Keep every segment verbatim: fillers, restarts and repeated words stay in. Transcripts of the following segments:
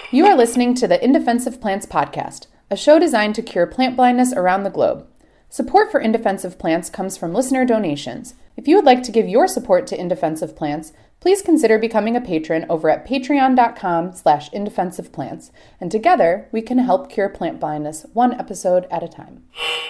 You are listening to the In Defense of Plants podcast, a show designed to cure plant blindness around the globe. Support for In Defense of Plants comes from listener donations. If you would like to give your support to In Defense of Plants, please consider becoming a patron over at patreon.com slash indefenseofplants, and together we can help cure plant blindness one episode at a time.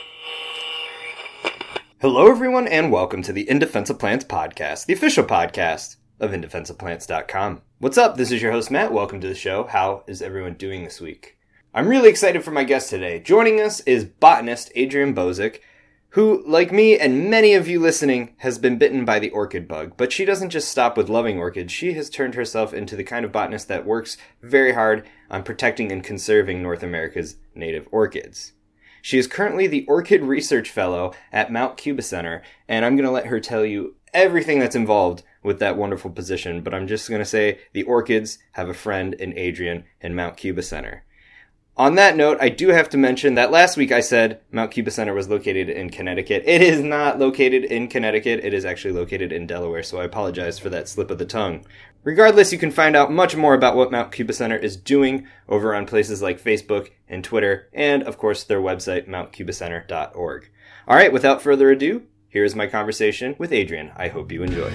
Hello everyone and welcome to the In Defense of Plants podcast, the official podcast of in defense of plants dot com. What's up? This is your host Matt. Welcome to the show. How is everyone doing this week? I'm really excited for my guest today. Joining us is botanist Adrienne Bozic, who, like me and many of you listening, has been bitten by the orchid bug. But she doesn't just stop with loving orchids. She has turned herself into the kind of botanist that works very hard on protecting and conserving North America's native orchids. She is currently the Orchid Research Fellow at Mount Cuba Center, and I'm going to let her tell you everything that's involved with that wonderful position, but I'm just going to say the orchids have a friend in Adrienne and Mount Cuba Center. On that note, I do have to mention that last week I said Mount Cuba Center was located in Connecticut. It is not located in Connecticut. It is actually located in Delaware, so I apologize for that slip of the tongue. Regardless, you can find out much more about what Mount Cuba Center is doing over on places like Facebook and Twitter, and of course their website, mount cuba center dot org. All right, without further ado, here's my conversation with Adrienne. I hope you enjoy.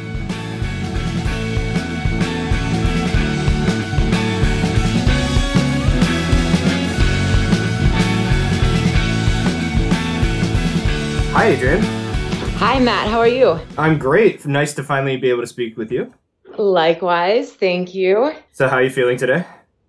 Hi, Adrienne. Hi, Matt. How are you? I'm great. Nice to finally be able to speak with you. Likewise. Thank you. So how are you feeling today?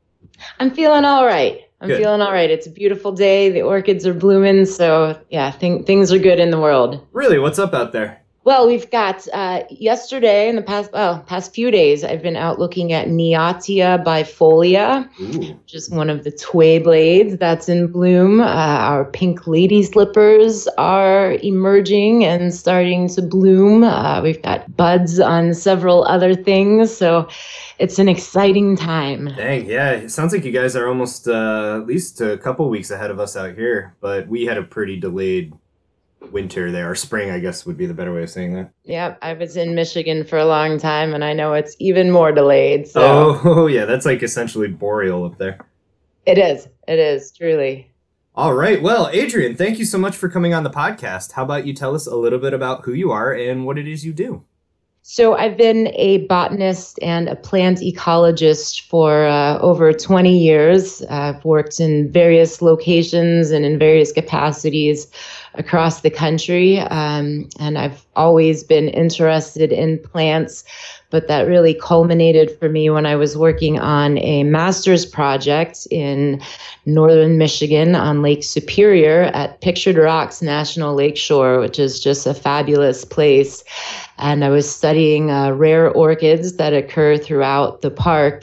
I'm feeling all right. I'm Good. feeling all right. It's a beautiful day. The orchids are blooming. So, yeah, th- things are good in the world. Really? What's up out there? Well, we've got uh, yesterday and the past, well, past few days, I've been out looking at Neotia bifolia, Ooh. which is one of the tway blades that's in bloom. Uh, our pink lady slippers are emerging and starting to bloom. Uh, we've got buds on several other things, so it's an exciting time. Dang, yeah. It sounds like you guys are almost uh, at least a couple weeks ahead of us out here, but we had a pretty delayed winter there, or spring, I guess would be the better way of saying that. Yep, I was in Michigan for a long time, and I know it's even more delayed. So. Oh, yeah, that's like essentially boreal up there. It is. It is, truly. All right. Well, Adrienne, thank you so much for coming on the podcast. How about you tell us a little bit about who you are and what it is you do? So I've been a botanist and a plant ecologist for uh, over twenty years. I've worked in various locations and in various capacities across the country. Um, and I've always been interested in plants, but that really culminated for me when I was working on a master's project in northern Michigan on Lake Superior at Pictured Rocks National Lakeshore, which is just a fabulous place. And I was studying uh, rare orchids that occur throughout the park.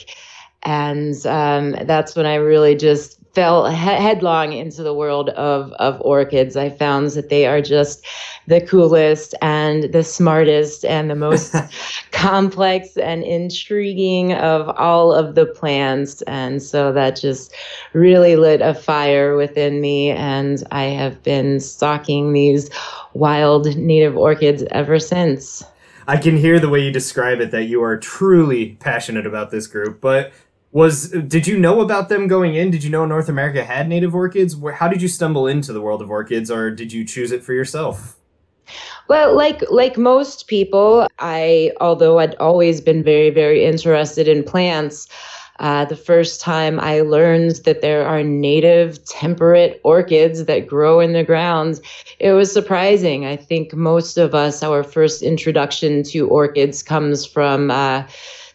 And um, that's when I really just fell he- headlong into the world of, of orchids. I found that they are just the coolest and the smartest and the most complex and intriguing of all of the plants. And so that just really lit a fire within me. And I have been stalking these wild native orchids ever since. I can hear the way you describe it that you are truly passionate about this group, but Was did you know about them going in? Did you know North America had native orchids? Where, how did you stumble into the world of orchids, or did you choose it for yourself? Well, like like most people, I although I'd always been very, very interested in plants, uh, the first time I learned that there are native temperate orchids that grow in the ground, it was surprising. I think most of us, our first introduction to orchids comes from uh,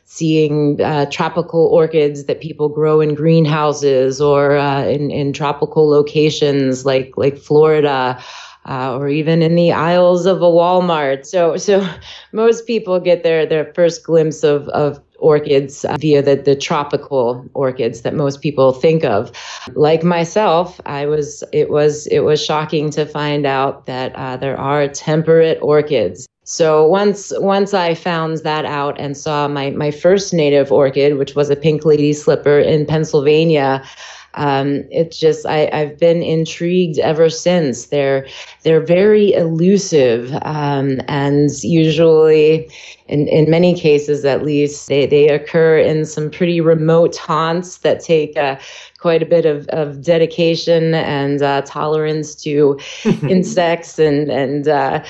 seeing uh, tropical orchids that people grow in greenhouses or uh, in, in tropical locations like, like Florida, uh, or even in the aisles of a Walmart. So so most people get their, their first glimpse of, of orchids uh, via the, the tropical orchids that most people think of. Like myself, I was it was it was shocking to find out that uh, there are temperate orchids. So once once I found that out and saw my, my first native orchid, which was a pink lady slipper in Pennsylvania, um, it's just I, I've been intrigued ever since. They're they're very elusive, um, and usually in, in many cases at least, they, they occur in some pretty remote haunts that take uh, quite a bit of, of dedication and uh, tolerance to insects and, and uh,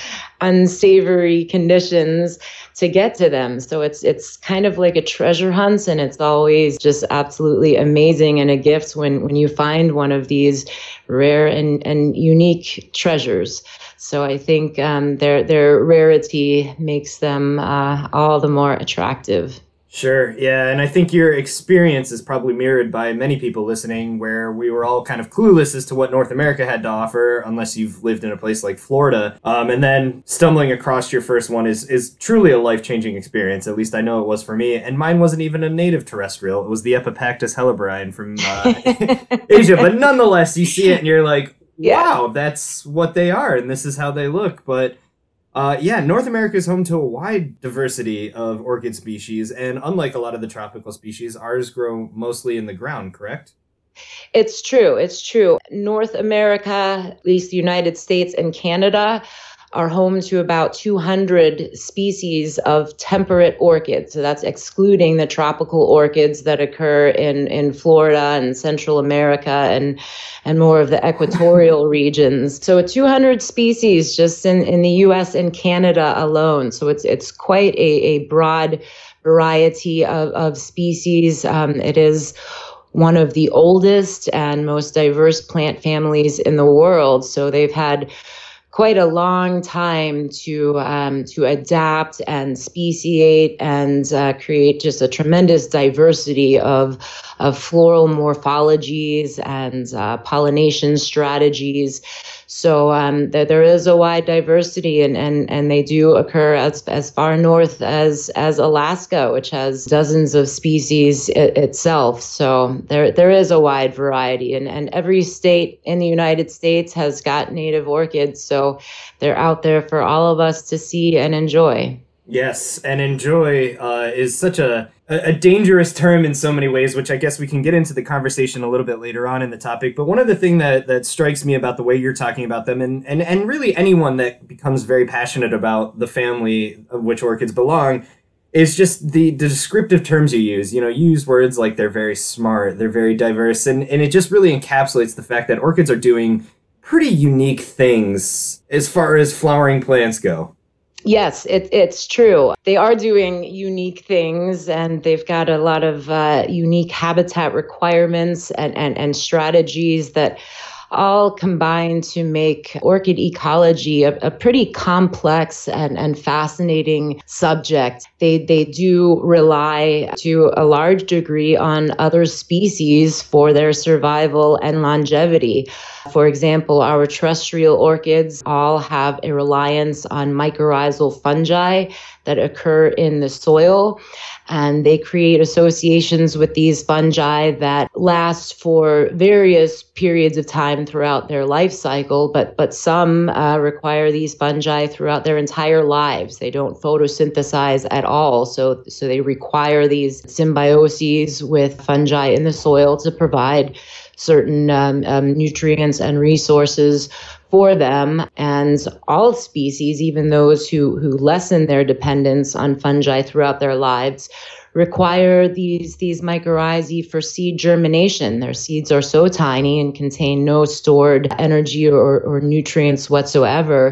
unsavory conditions to get to them. So it's it's kind of like a treasure hunt, and it's always just absolutely amazing and a gift when, when you find one of these rare and, and unique treasures. So I think um, their their rarity makes them uh, all the more attractive. Sure. Yeah. And I think your experience is probably mirrored by many people listening, where we were all kind of clueless as to what North America had to offer, unless you've lived in a place like Florida. Um, and then stumbling across your first one is, is truly a life-changing experience. At least I know it was for me. And mine wasn't even a native terrestrial. It was the Epipactis helebrine from uh, Asia. But nonetheless, you see it and you're like, wow, yeah. That's what they are. And this is how they look. But Uh, yeah, North America is home to a wide diversity of orchid species, and unlike a lot of the tropical species, ours grow mostly in the ground, correct? It's true. It's true. North America, at least the United States and Canada, are home to about two hundred species of temperate orchids. So that's excluding the tropical orchids that occur in, in Florida and Central America and and more of the equatorial regions. So two hundred species just in, in the U S and Canada alone. So it's it's quite a, a broad variety of, of species. Um, it is one of the oldest and most diverse plant families in the world. So they've had quite a long time to um, to adapt and speciate and uh, create just a tremendous diversity of of floral morphologies and uh, pollination strategies. So um, th- there is a wide diversity, and, and, and they do occur as as far north as as Alaska, which has dozens of species I- itself. So there there is a wide variety, and, and every state in the United States has got native orchids. So they're out there for all of us to see and enjoy. Yes, and enjoy uh, is such a, a dangerous term in so many ways, which I guess we can get into the conversation a little bit later on in the topic. But one of the things that, that strikes me about the way you're talking about them, and, and, and really anyone that becomes very passionate about the family of which orchids belong, is just the, the descriptive terms you use. You know, you use words like they're very smart, they're very diverse, and, and it just really encapsulates the fact that orchids are doing pretty unique things as far as flowering plants go. Yes, it, it's true. They are doing unique things, and they've got a lot of uh, unique habitat requirements and, and, and strategies that all combine to make orchid ecology a, a pretty complex and, and fascinating subject. They they do rely to a large degree on other species for their survival and longevity. For example, our terrestrial orchids all have a reliance on mycorrhizal fungi that occur in the soil, and they create associations with these fungi that last for various periods of time throughout their life cycle, but but some uh, require these fungi throughout their entire lives. They don't photosynthesize at all, so so they require these symbioses with fungi in the soil to provide certain um, um, nutrients and resources for them. And all species, even those who, who lessen their dependence on fungi throughout their lives, require these, these mycorrhizae for seed germination. Their seeds are so tiny and contain no stored energy or, or nutrients whatsoever.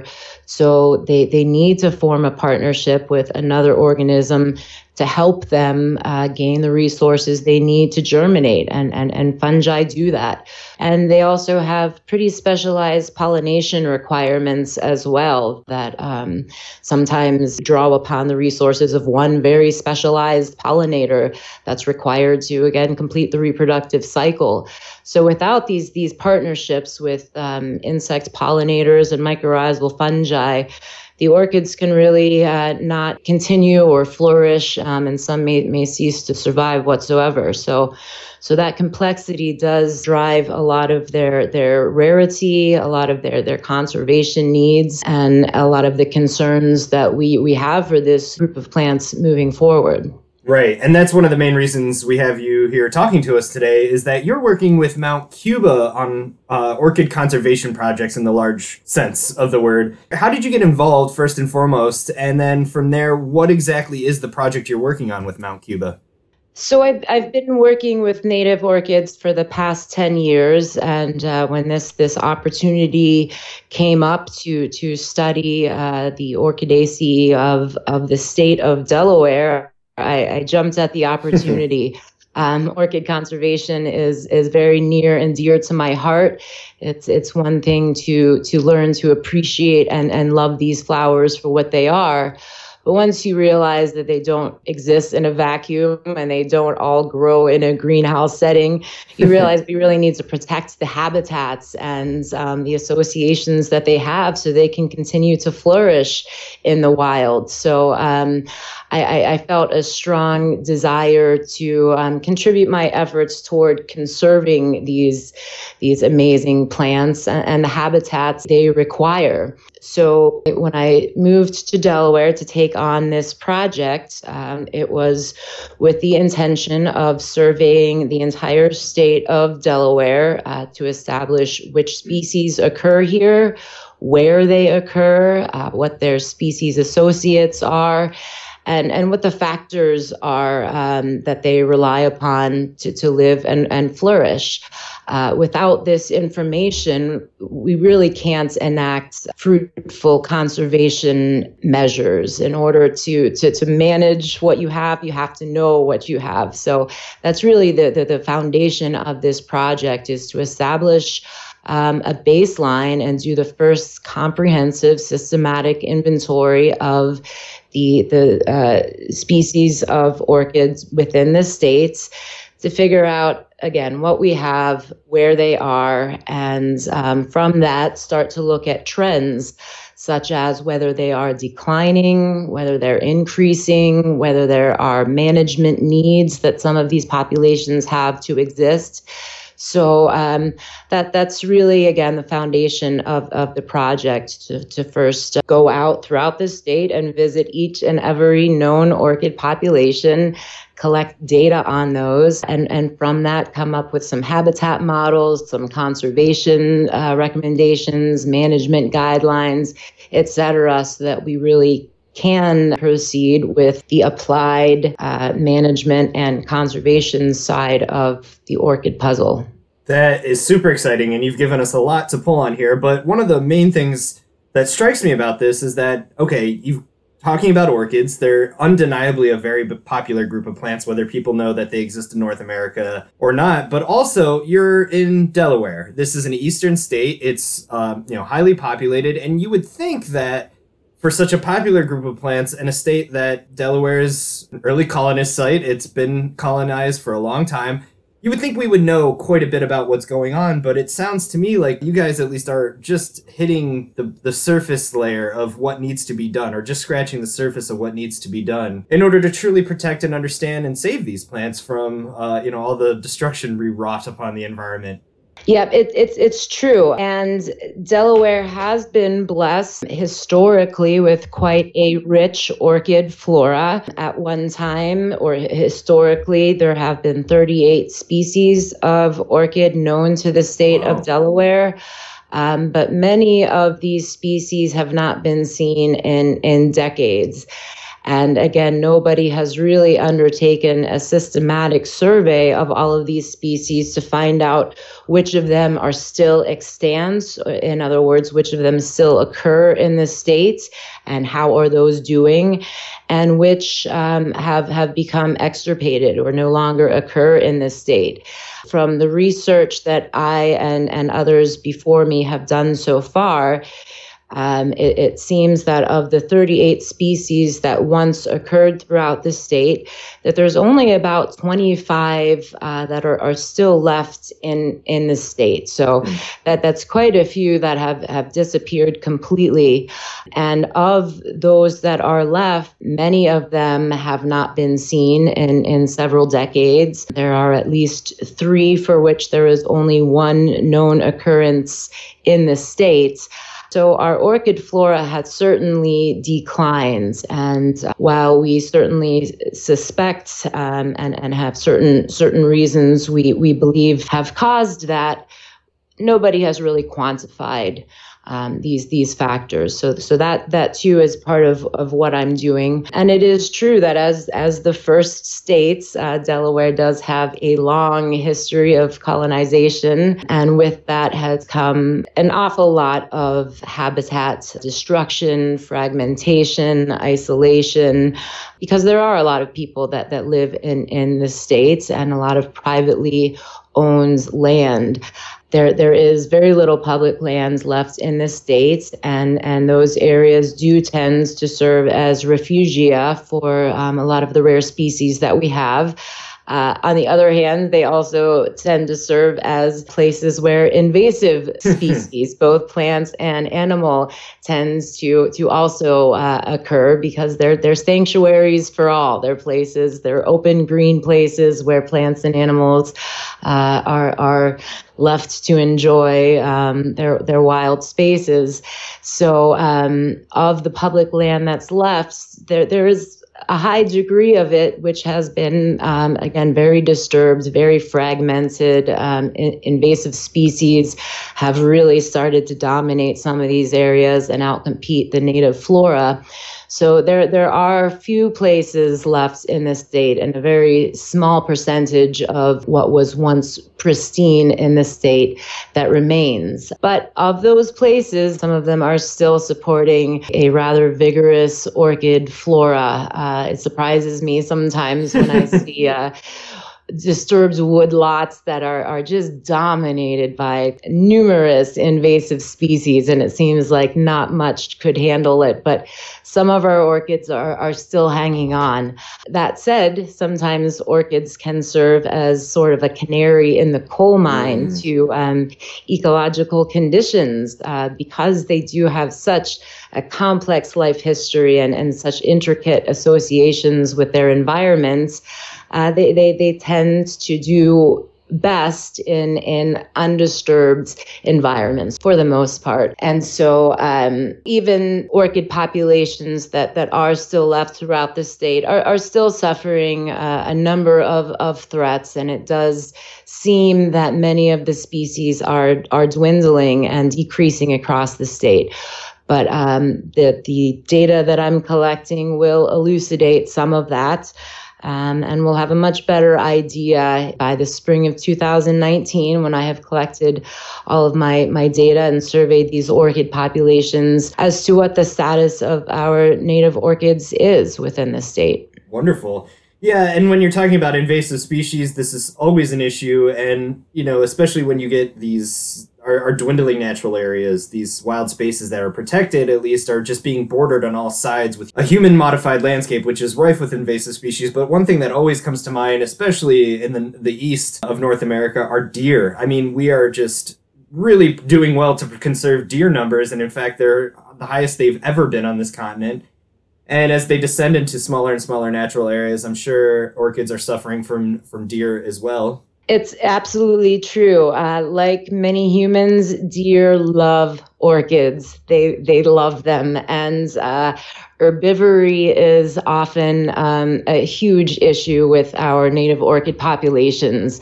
So they, they need to form a partnership with another organism to help them uh, gain the resources they need to germinate. And, and, and fungi do that. And they also have pretty specialized pollination requirements as well that um, sometimes draw upon the resources of one very specialized pollinator that's required to, again, complete the reproductive cycle. So without these, these partnerships with um, insect pollinators and mycorrhizal fungi, the orchids can really uh, not continue or flourish, um, and some may, may cease to survive whatsoever. So, so that complexity does drive a lot of their their rarity, a lot of their their conservation needs, and a lot of the concerns that we we have for this group of plants moving forward. Right. And that's one of the main reasons we have you here talking to us today is that you're working with Mount Cuba on uh, orchid conservation projects in the large sense of the word. How did you get involved, first and foremost? And then from there, what exactly is the project you're working on with Mount Cuba? So I've I've been working with native orchids for the past ten years, and uh, when this this opportunity came up to to study uh, the orchidaceae of of the state of Delaware, I, I jumped at the opportunity. Um, orchid conservation is is very near and dear to my heart. It's it's one thing to to learn to appreciate and and love these flowers for what they are. But once you realize that they don't exist in a vacuum and they don't all grow in a greenhouse setting, you realize we really need to protect the habitats and um, the associations that they have so they can continue to flourish in the wild. So um, I, I felt a strong desire to um, contribute my efforts toward conserving these, these amazing plants and, and the habitats they require. So when I moved to Delaware to take on this project, um, it was with the intention of surveying the entire state of Delaware uh, to establish which species occur here, where they occur, uh, what their species associates are, and, and what the factors are um, that they rely upon to, to live and, and flourish. Uh, without this information, we really can't enact fruitful conservation measures. In order to, to, to manage what you have, you have to know what you have. So that's really the, the, the foundation of this project, is to establish Um, a baseline and do the first comprehensive systematic inventory of the the uh, species of orchids within the states to figure out, again, what we have, where they are, and um, from that start to look at trends, such as whether they are declining, whether they're increasing, whether there are management needs that some of these populations have to exist. So um, that that's really, again, the foundation of, of the project, to, to first go out throughout the state and visit each and every known orchid population, collect data on those, and, and from that come up with some habitat models, some conservation uh, recommendations, management guidelines, et cetera, so that we really can proceed with the applied uh, management and conservation side of the orchid puzzle. That is super exciting, and you've given us a lot to pull on here. But one of the main things that strikes me about this is that, okay, you're talking about orchids. They're undeniably a very popular group of plants, whether people know that they exist in North America or not. But also, you're in Delaware. This is an eastern state. It's um, you know highly populated, and you would think that for such a popular group of plants in a state that Delaware is an early colonist site, it's been colonized for a long time, you would think we would know quite a bit about what's going on, but it sounds to me like you guys at least are just hitting the, the surface layer of what needs to be done, or just scratching the surface of what needs to be done in order to truly protect and understand and save these plants from uh, you know, all the destruction we wrought upon the environment. Yeah, it, it's it's true. And Delaware has been blessed historically with quite a rich orchid flora. At one time, or historically, there have been thirty-eight species of orchid known to the state wow. of Delaware. Um, but many of these species have not been seen in, in decades. And again, nobody has really undertaken a systematic survey of all of these species to find out which of them are still extant. In other words, which of them still occur in the states, and how are those doing, and which um, have, have become extirpated or no longer occur in the state. From the research that I and, and others before me have done so far, Um, it, it seems that of the thirty-eight species that once occurred throughout the state, that there's only about twenty-five uh, that are, are still left in, in the state. So mm. that, that's quite a few that have, have disappeared completely. And of those that are left, many of them have not been seen in, in several decades. There are at least three for which there is only one known occurrence in the states. So our orchid flora had certainly declined. And while we certainly suspect um, and, and have certain certain reasons we, we believe have caused that, nobody has really quantified Um, these these factors. So so that that too is part of, of what I'm doing. And it is true that as as the first state, uh, Delaware does have a long history of colonization, and with that has come an awful lot of habitat destruction, fragmentation, isolation, because there are a lot of people that that live in in the states and a lot of privately owned land. There, there is very little public lands left in the state, and, and those areas do tend to serve as refugia for um, a lot of the rare species that we have. Uh, on the other hand, they also tend to serve as places where invasive species, both plants and animal, tends to to also uh, occur, because they're they're sanctuaries for all. They're places, they're open green places where plants and animals uh, are are left to enjoy um, their their wild spaces. So, um, of the public land that's left, there there is a high degree of it which has been, um, again, very disturbed, very fragmented. Um, in- invasive species have really started to dominate some of these areas and outcompete the native flora. So there there are few places left in the state, and a very small percentage of what was once pristine in the state that remains. But of those places, some of them are still supporting a rather vigorous orchid flora. Uh, it surprises me sometimes when I see uh, disturbed woodlots that are, are just dominated by numerous invasive species, and it seems like not much could handle it. But some of our orchids are, are still hanging on. That said, sometimes orchids can serve as sort of a canary in the coal mine mm. to um, ecological conditions, uh, because they do have such a complex life history and, and such intricate associations with their environments. Uh, they, they they tend to do best in in undisturbed environments for the most part. And so um, even orchid populations that, that are still left throughout the state are, are still suffering uh, a number of, of threats. And it does seem that many of the species are are dwindling and decreasing across the state. But um, the, the data that I'm collecting will elucidate some of that. Um, and we'll have a much better idea by the spring of two thousand nineteen, when I have collected all of my, my data and surveyed these orchid populations, as to what the status of our native orchids is within the state. Wonderful. Yeah, and when you're talking about invasive species, this is always an issue. And, you know, especially when you get these Our, our dwindling natural areas, these wild spaces that are protected, at least, are just being bordered on all sides with a human-modified landscape, which is rife with invasive species. But one thing that always comes to mind, especially in the, the east of North America, are deer. I mean, we are just really doing well to conserve deer numbers, and in fact, they're the highest they've ever been on this continent. And as they descend into smaller and smaller natural areas, I'm sure orchids are suffering from, from deer as well. It's absolutely true. Uh, like many humans, deer love orchids. They they love them, and uh, herbivory is often um, a huge issue with our native orchid populations.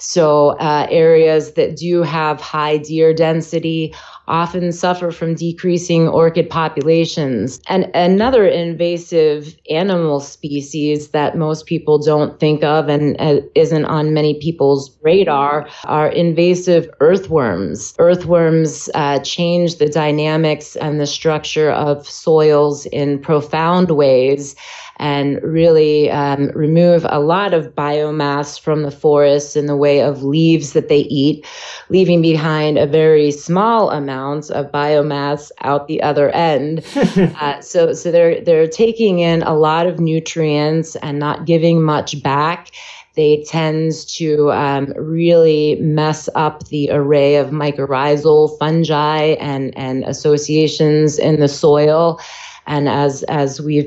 So uh, areas that do have high deer density often suffer from decreasing orchid populations. And another invasive animal species that most people don't think of and uh, isn't on many people's radar are invasive earthworms. Earthworms uh, change the dynamics and the structure of soils in profound ways, and really um, remove a lot of biomass from the forests in the way of leaves that they eat, leaving behind a very small amount of biomass out the other end. uh, so, so they're they're taking in a lot of nutrients and not giving much back. They tend to um, really mess up the array of mycorrhizal fungi and and associations in the soil. And as as we've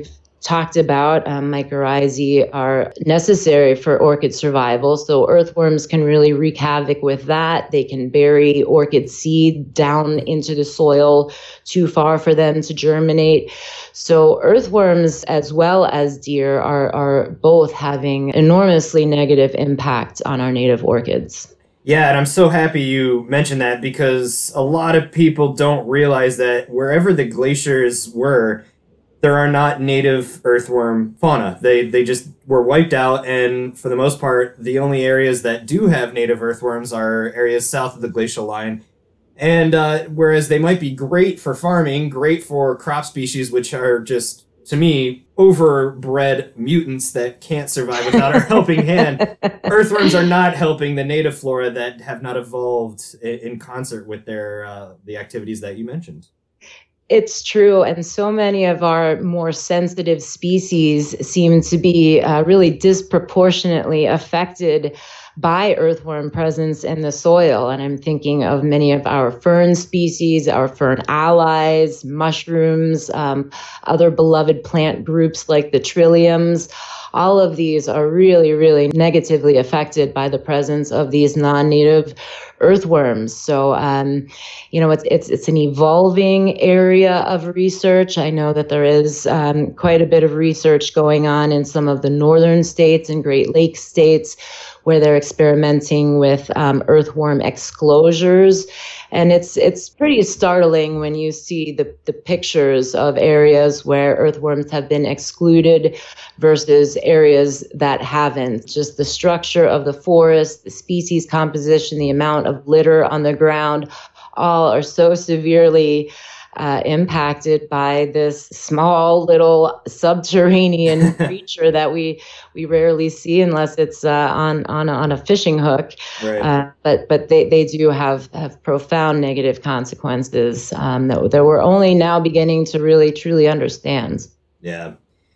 talked about, um, mycorrhizae are necessary for orchid survival. So earthworms can really wreak havoc with that. They can bury orchid seed down into the soil too far for them to germinate. So earthworms, as well as deer, are, are both having enormously negative impact on our native orchids. Yeah, and I'm so happy you mentioned that, because a lot of people don't realize that wherever the glaciers were, there are not native earthworm fauna. They they just were wiped out, and for the most part, the only areas that do have native earthworms are areas south of the glacial line. And uh, whereas they might be great for farming, great for crop species, which are just, to me, overbred mutants that can't survive without our helping hand, earthworms are not helping the native flora that have not evolved in concert with their uh, the activities that you mentioned. It's true. And so many of our more sensitive species seem to be uh, really disproportionately affected by earthworm presence in the soil. And I'm thinking of many of our fern species, our fern allies, mushrooms, um, other beloved plant groups like the trilliums. All of these are really, really negatively affected by the presence of these non-native earthworms. So, um, you know, it's it's it's an evolving area of research. I know that there is um, quite a bit of research going on in some of the northern states and Great Lakes states, where they're experimenting with um, earthworm exclosures. And it's it's pretty startling when you see the, the pictures of areas where earthworms have been excluded versus areas that haven't. Just the structure of the forest, the species composition, the amount of litter on the ground, all are so severely Uh, impacted by this small little subterranean creature that we we rarely see unless it's uh, on on a, on a fishing hook. Right. Uh, but but they, they do have, have profound negative consequences um, that that we're only now beginning to really truly understand. Yeah.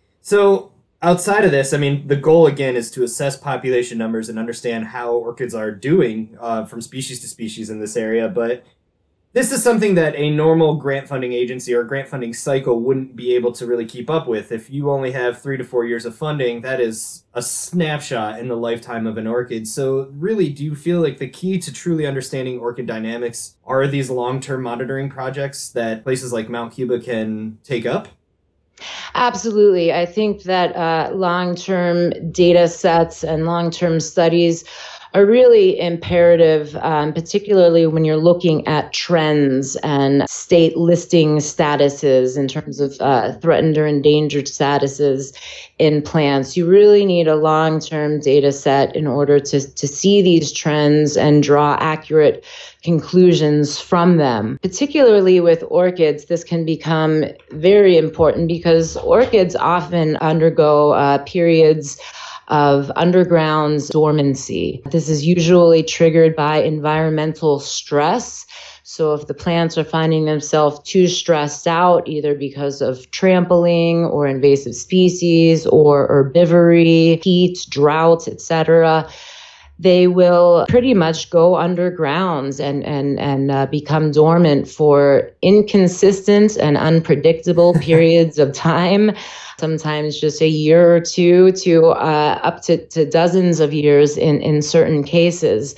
So outside of this, I mean, the goal again is to assess population numbers and understand how orchids are doing uh, from species to species in this area, but this is something that a normal grant funding agency or grant funding cycle wouldn't be able to really keep up with. If you only have three to four years of funding, that is a snapshot in the lifetime of an orchid. So really, do you feel like the key to truly understanding orchid dynamics are these long-term monitoring projects that places like Mount Cuba can take up? Absolutely. I think that uh, long-term data sets and long-term studies are really imperative, um, particularly when you're looking at trends and state listing statuses in terms of uh, threatened or endangered statuses in plants. You really need a long-term data set in order to, to see these trends and draw accurate conclusions from them. Particularly with orchids, this can become very important because orchids often undergo uh, periods of underground dormancy. This is usually triggered by environmental stress. So if the plants are finding themselves too stressed out, either because of trampling or invasive species or herbivory, heat, drought, et cetera, they will pretty much go underground and and and uh, become dormant for inconsistent and unpredictable periods of time, sometimes just a year or two to uh, up to, to dozens of years in, in certain cases.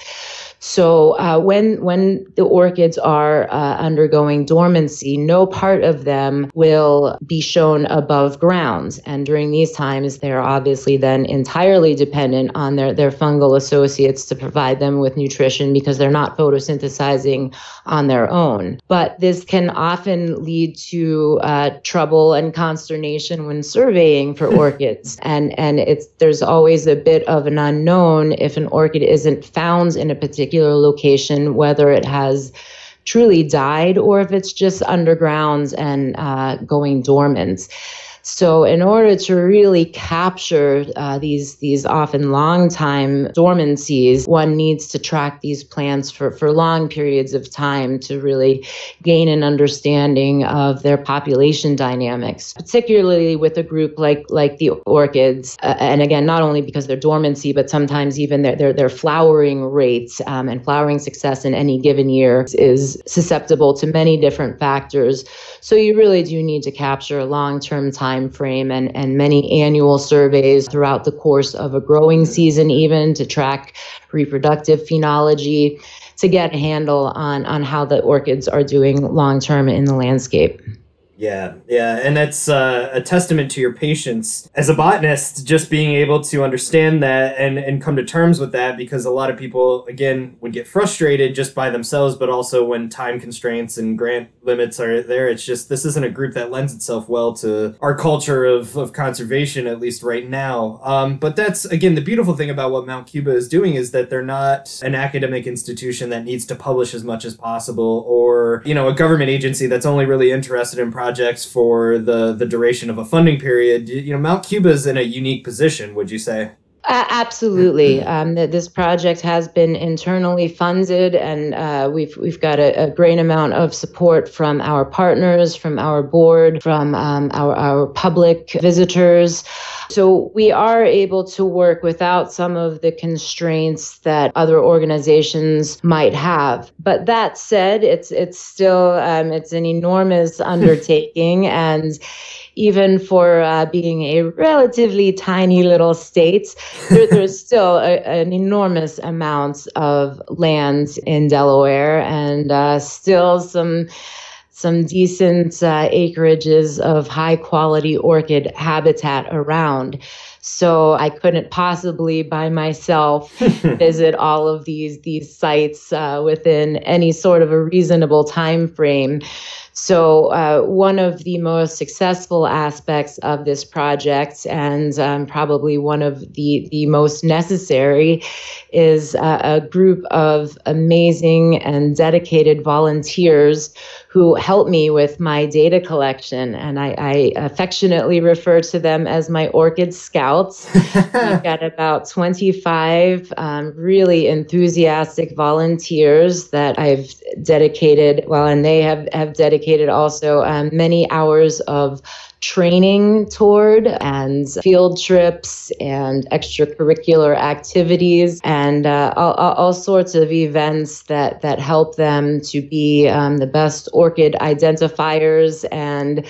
So uh, when when the orchids are uh, undergoing dormancy, no part of them will be shown above ground. And during these times, they're obviously then entirely dependent on their, their fungal associates to provide them with nutrition because they're not photosynthesizing on their own. But this can often lead to uh, trouble and consternation when surveying for orchids. And, and it's there's always a bit of an unknown if an orchid isn't found in a particular location, whether it has truly died or if it's just underground and uh, going dormant. So in order to really capture uh, these these often long time dormancies, one needs to track these plants for, for long periods of time to really gain an understanding of their population dynamics, particularly with a group like like the orchids. Uh, and again, not only because they're dormancy, but sometimes even their their, their flowering rates um, and flowering success in any given year is susceptible to many different factors. So you really do need to capture a long-term time time frame and, and many annual surveys throughout the course of a growing season, even to track reproductive phenology, to get a handle on, on how the orchids are doing long-term in the landscape. Yeah, yeah, and that's uh, a testament to your patience as a botanist, just being able to understand that and, and come to terms with that, because a lot of people, again, would get frustrated just by themselves, but also when time constraints and grant limits are there. It's just, this isn't a group that lends itself well to our culture of, of conservation, at least right now. Um, but that's, again, the beautiful thing about what Mount Cuba is doing is that they're not an academic institution that needs to publish as much as possible, or, you know, a government agency that's only really interested in projects for the, the duration of a funding period. You know, Mount Cuba is in a unique position, would you say? Uh, absolutely. Um, that this project has been internally funded, and uh, we've we've got a, a great amount of support from our partners, from our board, from um, our our public visitors. So we are able to work without some of the constraints that other organizations might have. But that said, it's it's still um, it's an enormous undertaking, and even for uh, being a relatively tiny little state, there, there's still a, an enormous amount of land in Delaware, and uh, still some some decent uh, acreages of high quality orchid habitat around. So I couldn't possibly by myself visit all of these these sites uh, within any sort of a reasonable time frame. So uh, one of the most successful aspects of this project, and um, probably one of the, the most necessary, is uh, a group of amazing and dedicated volunteers who help me with my data collection. And I, I affectionately refer to them as my orchid scouts. We've got about twenty-five um, really enthusiastic volunteers that I've dedicated, well, and they have, have dedicated also um, many hours of training toward, and field trips and extracurricular activities, and uh, all, all sorts of events that, that help them to be um, the best orchid identifiers and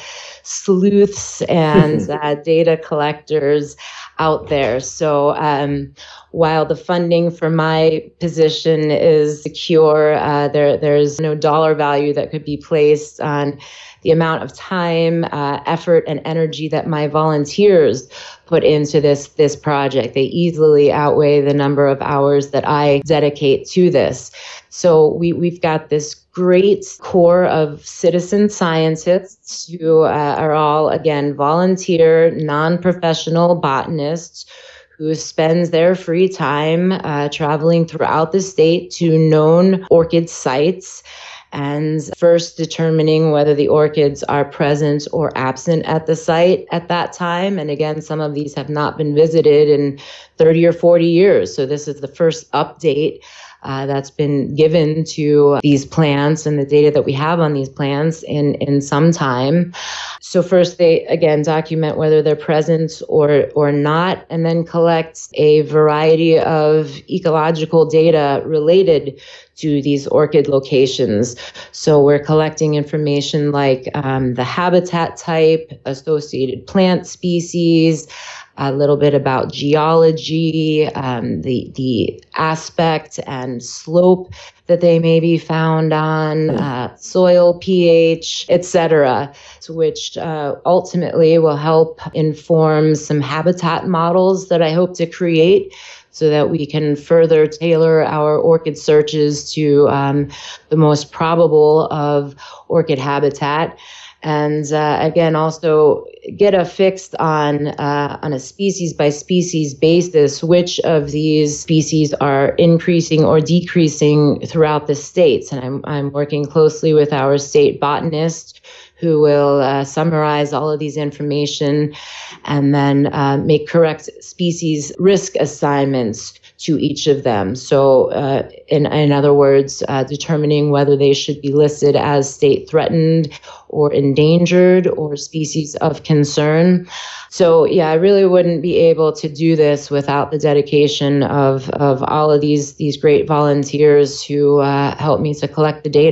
sleuths and uh, data collectors out there. So um, while the funding for my position is secure, uh, there there's no dollar value that could be placed on the amount of time, uh, effort, and energy that my volunteers put into this this project. They easily outweigh the number of hours that I dedicate to this. So we, we've got this great core of citizen scientists who uh, are all, again, volunteer, non-professional botanists who spends their free time uh, traveling throughout the state to known orchid sites, and first determining whether the orchids are present or absent at the site at that time. And again, some of these have not been visited in thirty or forty years. So this is the first update uh, that's been given to these plants and the data that we have on these plants in, in some time. So first they, again, document whether they're present or, or not, and then collect a variety of ecological data related to these orchid locations. So we're collecting information like um, the habitat type, associated plant species, a little bit about geology, um, the the aspect and slope that they may be found on, uh, soil pH, et cetera, which uh, ultimately will help inform some habitat models that I hope to create, so that we can further tailor our orchid searches to um, the most probable of orchid habitat. And uh, again, also get a fix on uh, on a species by species basis, which of these species are increasing or decreasing throughout the states. And I'm I'm working closely with our state botanist, who will uh, summarize all of these information and then uh, make correct species risk assignments to each of them. So uh, in, in other words, uh, determining whether they should be listed as state threatened or endangered or species of concern. So yeah, I really wouldn't be able to do this without the dedication of, of all of these, these great volunteers who uh, help me to collect the data.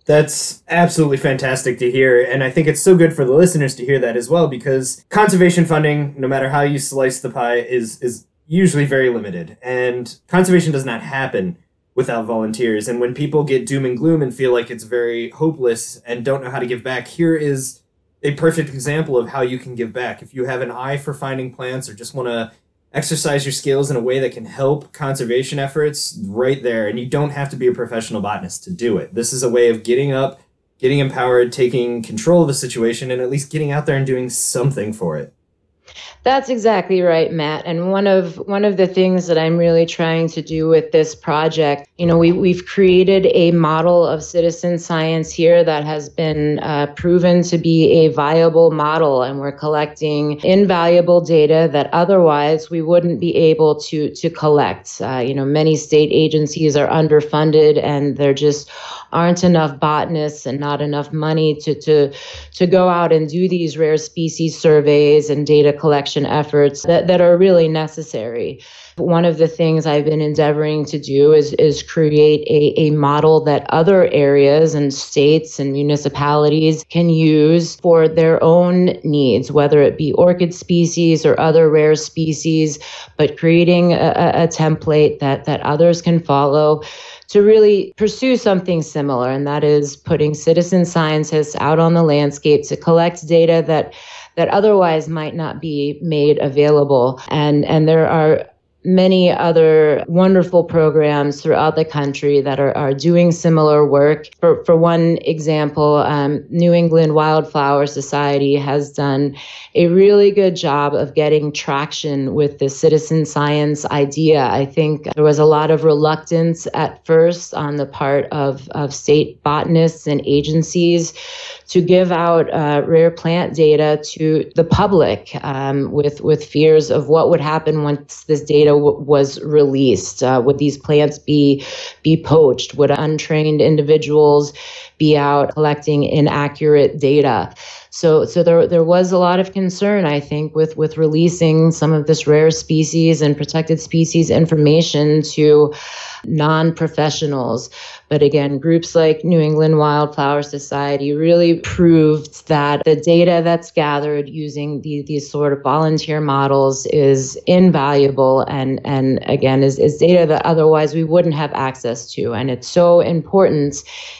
That's absolutely fantastic to hear. And I think it's so good for the listeners to hear that as well, because conservation funding, no matter how you slice the pie, is is usually very limited. And conservation does not happen without volunteers. And when people get doom and gloom and feel like it's very hopeless and don't know how to give back, here is a perfect example of how you can give back. If you have an eye for finding plants or just want to exercise your skills in a way that can help conservation efforts, right there. And you don't have to be a professional botanist to do it. This is a way of getting up, getting empowered, taking control of the situation, and at least getting out there and doing something for it. That's exactly right, Matt. And one of one of the things that I'm really trying to do with this project, you know, we, we've created a model of citizen science here that has been uh, proven to be a viable model, and we're collecting invaluable data that otherwise we wouldn't be able to to collect. Uh, you know, many state agencies are underfunded, and there just aren't enough botanists and not enough money to to to go out and do these rare species surveys and data collection efforts that, that are really necessary. One of the things I've been endeavoring to do is, is create a, a model that other areas and states and municipalities can use for their own needs, whether it be orchid species or other rare species, but creating a, a template that, that others can follow to really pursue something similar, and that is putting citizen scientists out on the landscape to collect data that that otherwise might not be made available. And and there are many other wonderful programs throughout the country that are, are doing similar work. For, for one example, um, New England Wildflower Society has done a really good job of getting traction with the citizen science idea. I think there was a lot of reluctance at first on the part of, of state botanists and agencies to give out uh, rare plant data to the public um, with, with fears of what would happen once this data w- was released. Uh, would these plants be, be poached? Would untrained individuals be out collecting inaccurate data? So, so there, there was a lot of concern, I think, with, with releasing some of this rare species and protected species information to non-professionals. But again, groups like New England Wildflower Society really proved that the data that's gathered using the, these sort of volunteer models is invaluable and, and again, is, is data that otherwise we wouldn't have access to. And it's so important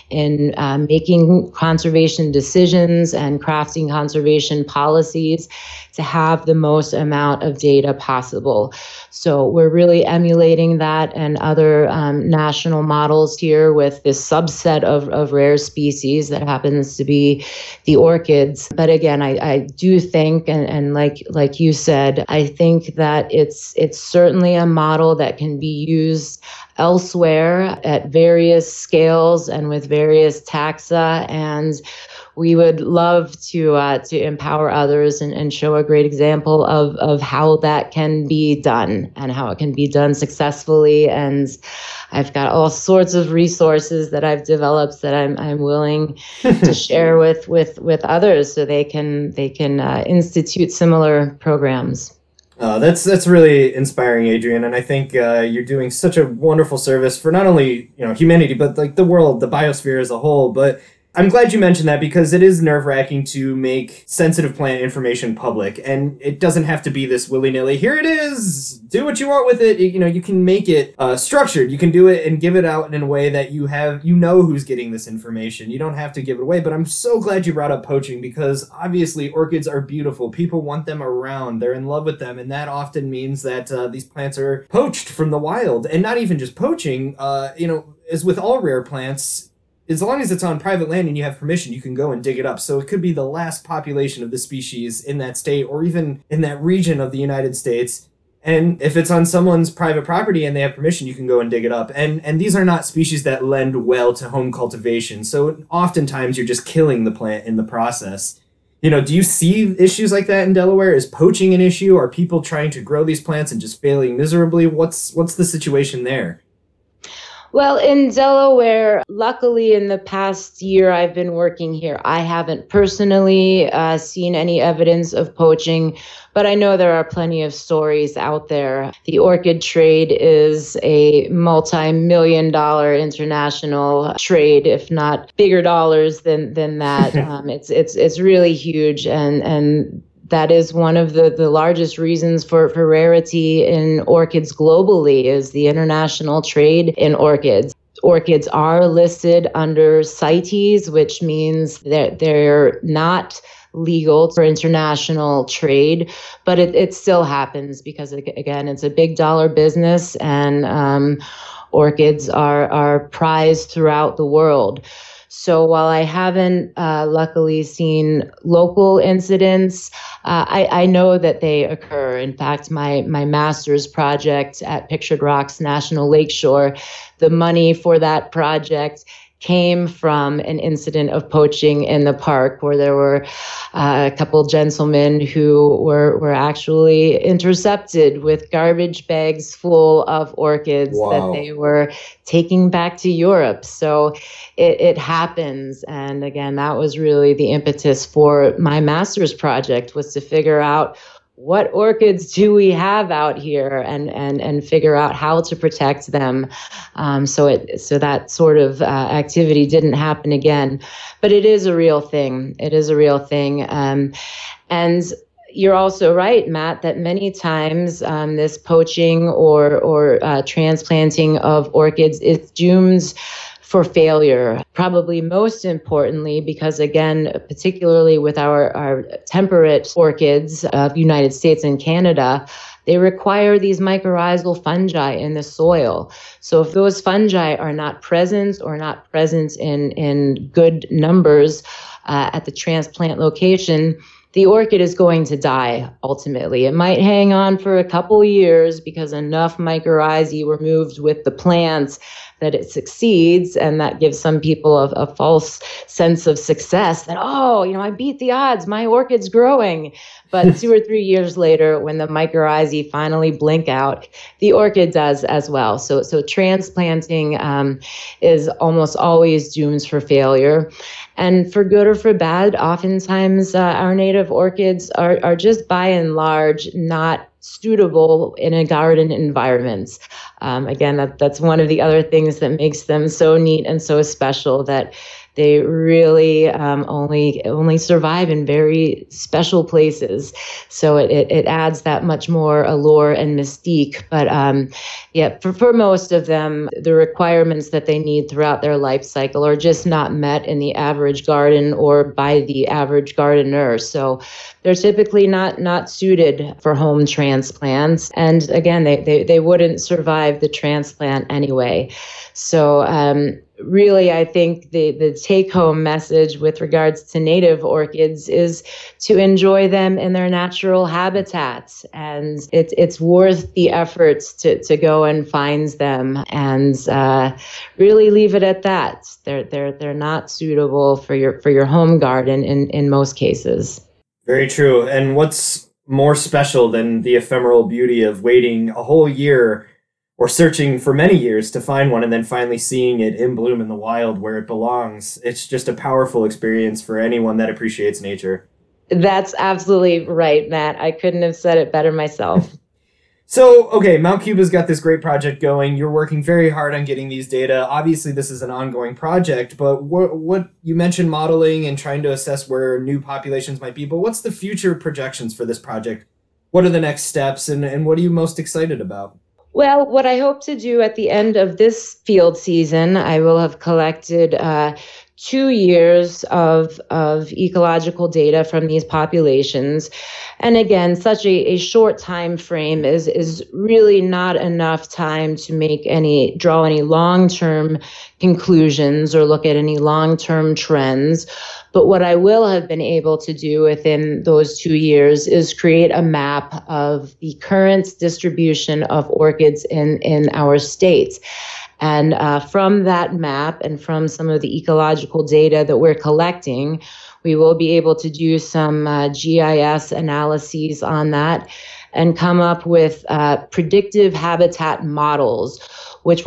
in uh, making conservation decisions and crafting conservation policies to have the most amount of data possible. So we're really emulating that and other um, national models here with this subset of, of rare species that happens to be the orchids. But again, I, I do think, and, and like like you said, I think that it's it's certainly a model that can be used elsewhere at various scales and with various taxa, and we would love to uh, to empower others and, and show a great example of, of how that can be done and how it can be done successfully. And I've got all sorts of resources that I've developed that I'm I'm willing to share with, with, with others so they can they can uh, institute similar programs. Uh, that's that's really inspiring, Adrian, and I think uh, you're doing such a wonderful service for not only you know humanity but like the world, the biosphere as a whole. But I'm glad you mentioned that because it is nerve-wracking to make sensitive plant information public, and it doesn't have to be this willy-nilly, here it is, do what you want with it. You know, you can make it uh, structured. You can do it and give it out in a way that you have, you know who's getting this information. You don't have to give it away, but I'm so glad you brought up poaching because obviously orchids are beautiful. People want them around. They're in love with them, and that often means that uh, these plants are poached from the wild, and not even just poaching, uh, you know, as with all rare plants, as long as it's on private land and you have permission, you can go and dig it up. So it could be the last population of the species in that state or even in that region of the United States. And if it's on someone's private property and they have permission, you can go and dig it up. And and these are not species that lend well to home cultivation. So oftentimes you're just killing the plant in the process. You know, do you see issues like that in Delaware? Is poaching an issue? Are people trying to grow these plants and just failing miserably? What's what's the situation there? Well, in Delaware, luckily in the past year I've been working here, I haven't personally uh, seen any evidence of poaching, but I know there are plenty of stories out there. The orchid trade is a multi-million dollar international trade, if not bigger dollars than than that. um, it's it's it's really huge, and and that is one of the, the largest reasons for, for rarity in orchids globally is the international trade in orchids. Orchids are listed under CITES, which means that they're not legal for international trade, but it, it still happens because, again, it's a big dollar business, and um, orchids are, are prized throughout the world. So while I haven't uh, luckily seen local incidents, uh, I, I know that they occur. In fact, my, my master's project at Pictured Rocks National Lakeshore, the money for that project came from an incident of poaching in the park where there were uh, a couple gentlemen who were, were actually intercepted with garbage bags full of orchids wow. that they were taking back to Europe. So it, it happens. And again, that was really the impetus for my master's project, was to figure out what orchids do we have out here, and and and figure out how to protect them. Um, so it so that sort of uh, activity didn't happen again, but it is a real thing. It is a real thing, um, and you're also right, Matt, that many times um, this poaching or or uh, transplanting of orchids is doomed for failure, probably most importantly, because again, particularly with our, our temperate orchids of United States and Canada, they require these mycorrhizal fungi in the soil. So if those fungi are not present or not present in, in good numbers uh, at the transplant location, the orchid is going to die ultimately. It might hang on for a couple years because enough mycorrhizae were moved with the plants that it succeeds, and that gives some people a, a false sense of success that, oh, you know, I beat the odds, my orchid's growing. But two or three years later, when the mycorrhizae finally blink out, the orchid does as well. So, so transplanting um, is almost always doomed for failure. And for good or for bad, oftentimes uh, our native orchids are, are just by and large not suitable in a garden environment. Um, again, that, that's one of the other things that makes them so neat and so special, that they really um, only only survive in very special places. So it, it, it adds that much more allure and mystique. But um, yeah, for, for most of them, the requirements that they need throughout their life cycle are just not met in the average garden or by the average gardener. So they're typically not not suited for home transplants. And again, they, they, they wouldn't survive the transplant anyway. So um, really, I think the, the take-home message with regards to native orchids is to enjoy them in their natural habitats. And it's it's worth the efforts to, to go and find them, and uh, really leave it at that. They're they're they're not suitable for your for your home garden in, in most cases. Very true. And what's more special than the ephemeral beauty of waiting a whole year or searching for many years to find one and then finally seeing it in bloom in the wild where it belongs? It's just a powerful experience for anyone that appreciates nature. That's absolutely right, Matt. I couldn't have said it better myself. So, okay, Mount Cuba's got this great project going. You're working very hard on getting these data. Obviously, this is an ongoing project, but what, what you mentioned modeling and trying to assess where new populations might be, but what's the future projections for this project? What are the next steps, and, and what are you most excited about? Well, what I hope to do at the end of this field season, I will have collected uh, two years of, of ecological data from these populations. And again, such a, a short time frame is, is really not enough time to make any, draw any long-term conclusions or look at any long-term trends. But what I will have been able to do within those two years is create a map of the current distribution of orchids in, in our state. And uh, from that map and from some of the ecological data that we're collecting, we will be able to do some uh, G I S analyses on that and come up with uh, predictive habitat models, which will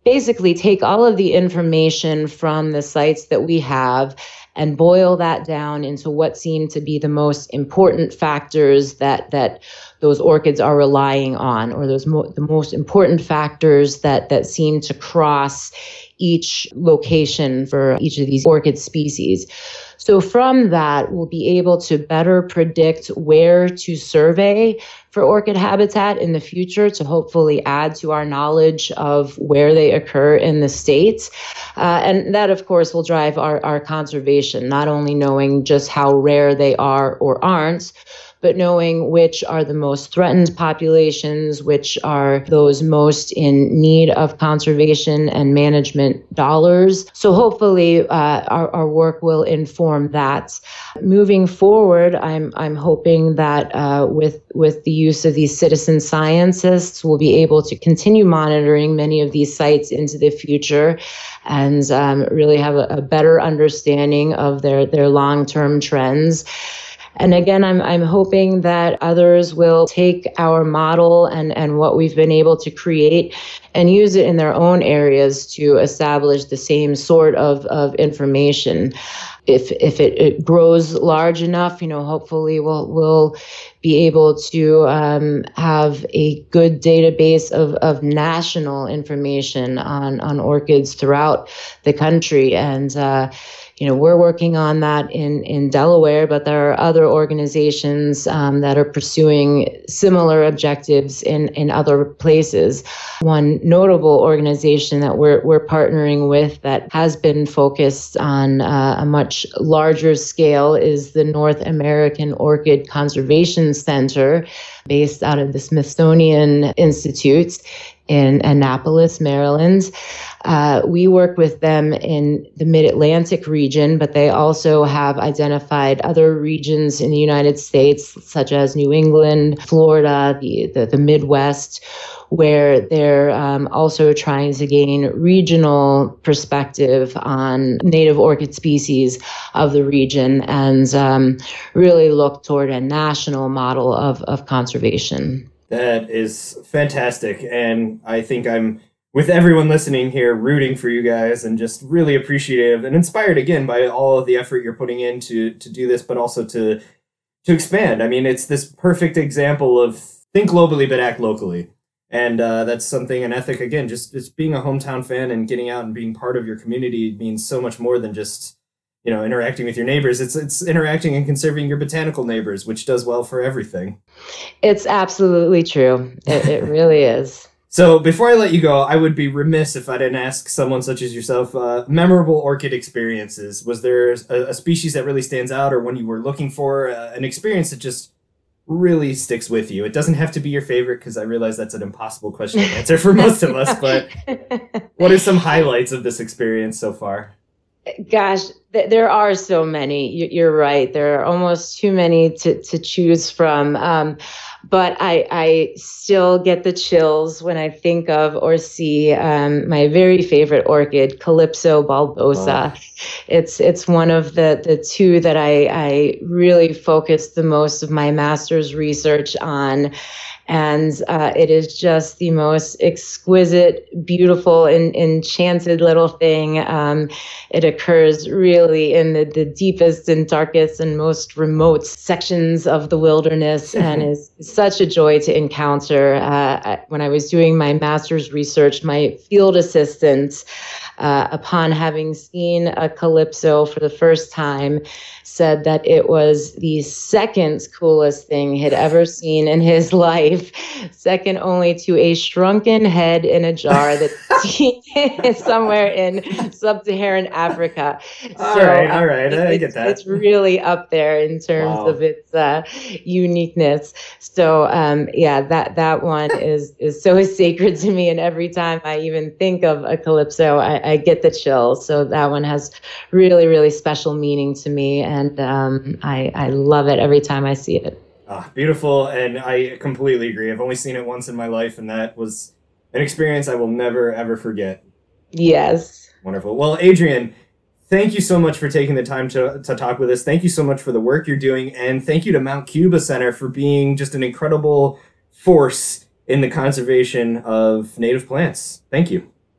basically take all of the information from the sites that we have and boil that down into what seem to be the most important factors that that those orchids are relying on, or those mo- the most important factors that that seem to cross each location for each of these orchid species. So from that, we'll be able to better predict where to survey for orchid habitat in the future to hopefully add to our knowledge of where they occur in the states. Uh, and that, of course, will drive our, our conservation, not only knowing just how rare they are or aren't, but knowing which are the most threatened populations, which are those most in need of conservation and management dollars. So hopefully uh, our, our work will inform that. Moving forward, I'm I'm hoping that uh, with, with the use of these citizen scientists, we'll be able to continue monitoring many of these sites into the future and um, really have a, a better understanding of their, their long-term trends. And again, I'm I'm hoping that others will take our model and, and what we've been able to create and use it in their own areas to establish the same sort of, of information. If if it, it grows large enough, you know, hopefully we'll we'll be able to um, have a good database of, of national information on, on orchids throughout the country. And uh, You know, we're working on that in, in Delaware, but there are other organizations um, that are pursuing similar objectives in, in other places. One notable organization that we're we're partnering with that has been focused on uh, a much larger scale is the North American Orchid Conservation Center, based out of the Smithsonian Institute in Annapolis, Maryland. Uh, we work with them in the Mid-Atlantic region, but they also have identified other regions in the United States, such as New England, Florida, the, the, the Midwest, where they're um, also trying to gain regional perspective on native orchid species of the region and um, really look toward a national model of, of conservation. That is fantastic. And I think I'm, with everyone listening here, rooting for you guys and just really appreciative and inspired again by all of the effort you're putting in to, to do this, but also to, to expand. I mean, it's this perfect example of think globally, but act locally. And uh, that's something, an ethic, again, just, just being a hometown fan and getting out and being part of your community means so much more than just, you know, interacting with your neighbors. It's it's interacting and conserving your botanical neighbors, which does well for everything. It's absolutely true. It, it really is. So before I let you go, I would be remiss if I didn't ask someone such as yourself, uh, memorable orchid experiences. Was there a, a species that really stands out, or one you were looking for, uh, an experience that just really sticks with you? It doesn't have to be your favorite, because I realize that's an impossible question to answer for most of us, but what are some highlights of this experience so far? Gosh, th- there are so many. You- you're right. There are almost too many to, to choose from. Um, but I, I still get the chills when I think of or see um, my very favorite orchid, Calypso bulbosa. Oh. It's it's one of the, the two that I, I really focused the most of my master's research on. And uh, it is just the most exquisite, beautiful, and enchanted little thing. Um, it occurs really in the, the deepest and darkest and most remote sections of the wilderness and is such a joy to encounter. Uh, when I was doing my master's research, my field assistant, uh, upon having seen a Calypso for the first time, said that it was the second coolest thing he'd ever seen in his life, second only to a shrunken head in a jar that's somewhere in sub-Saharan Africa. All so, right, all right, uh, I get that. It's really up there in terms Wow. of its uh, uniqueness. So, um, yeah, that that one is is so sacred to me, and every time I even think of a Calypso, I, I get the chills. So that one has really, really special meaning to me, and um, I, I love it every time I see it. Ah, beautiful, and I completely agree. I've only seen it once in my life, and that was an experience I will never, ever forget. Yes. Wonderful. Well, Adrienne, thank you so much for taking the time to, to talk with us. Thank you so much for the work you're doing, and thank you to Mount Cuba Center for being just an incredible force in the conservation of native plants. Thank you.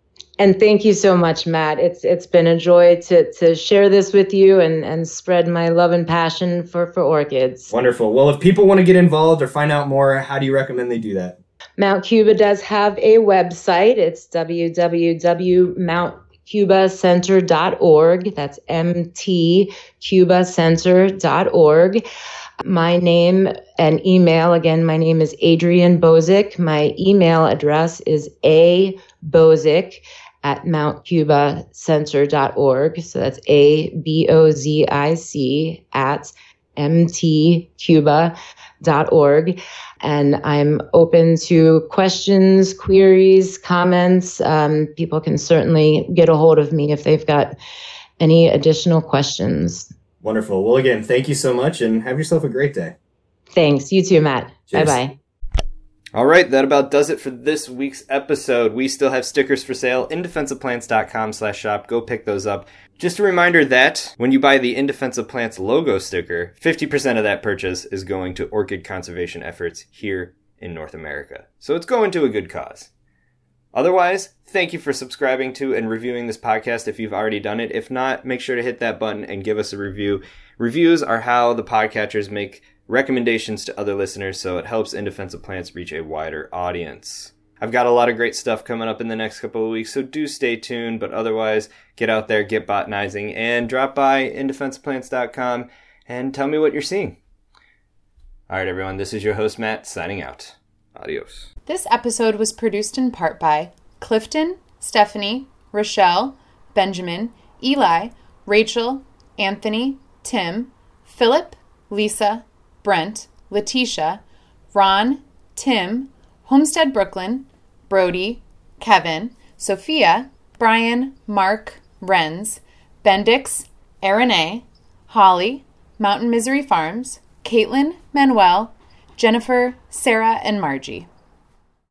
And thank you so much, Matt. It's it's been a joy to to share this with you and, and spread my love and passion for, for orchids. Wonderful. Well, if people want to get involved or find out more, how do you recommend they do that? Mount Cuba does have a website. It's w w w dot mount cuba center dot org. That's m t cuba center dot org. My name and email, again, my name is Adrienne Bozic. My email address is a bozic at mount cuba center dot org. So that's A B O Z I C at m t cuba dot org. And I'm open to questions, queries, comments. Um, people can certainly get a hold of me if they've got any additional questions. Wonderful. Well, again, thank you so much and have yourself a great day. Thanks. You too, Matt. Cheers. Bye-bye. All right, that about does it for this week's episode. We still have stickers for sale, indefensive plants dot com slash shop. Go pick those up. Just a reminder that when you buy the Indefensive Plants logo sticker, fifty percent of that purchase is going to orchid conservation efforts here in North America. So it's going to a good cause. Otherwise, thank you for subscribing to and reviewing this podcast if you've already done it. If not, make sure to hit that button and give us a review. Reviews are how the podcatchers make recommendations to other listeners, so it helps Indefensive Plants reach a wider audience. I've got a lot of great stuff coming up in the next couple of weeks, so do stay tuned. But otherwise, get out there, get botanizing, and drop by indefensive plants dot com and tell me what you're seeing. All right, everyone, this is your host, Matt, signing out. Adios. This episode was produced in part by Clifton, Stephanie, Rochelle, Benjamin, Eli, Rachel, Anthony, Tim, Philip, Lisa, Brent, Letitia, Ron, Tim, Homestead Brooklyn, Brody, Kevin, Sophia, Brian, Mark, Renz, Bendix, Aaron A., Holly, Mountain Misery Farms, Caitlin, Manuel, Jennifer, Sarah, and Margie.